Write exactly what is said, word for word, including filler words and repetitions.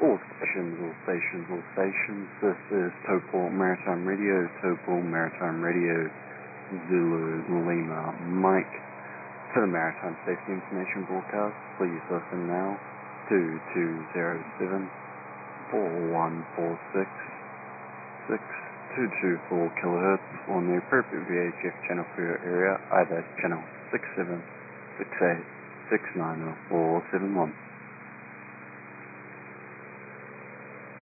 All stations, all stations, all stations. This is Topol Maritime Radio, Topol Maritime Radio, Zulu Lima Mike. For the Maritime Safety Information Broadcast, please listen now to two zero seven, four one four six, six two two four kilohertz on the appropriate V H F channel for your area, either channel six seven, six eight, six nine or seven one.